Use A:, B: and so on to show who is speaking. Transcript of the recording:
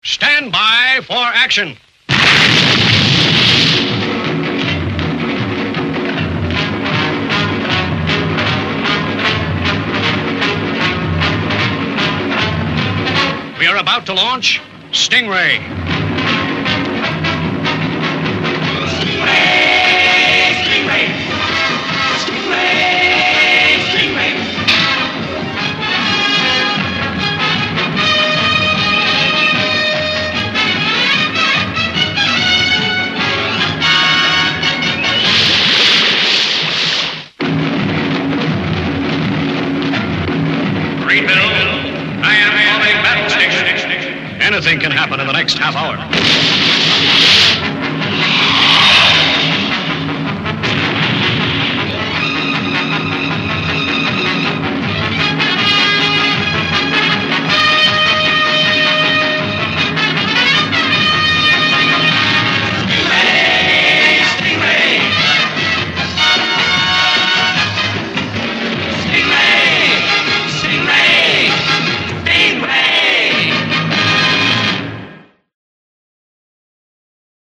A: Stand by for action. We are about to launch Stingray. Anything can happen in the next half hour.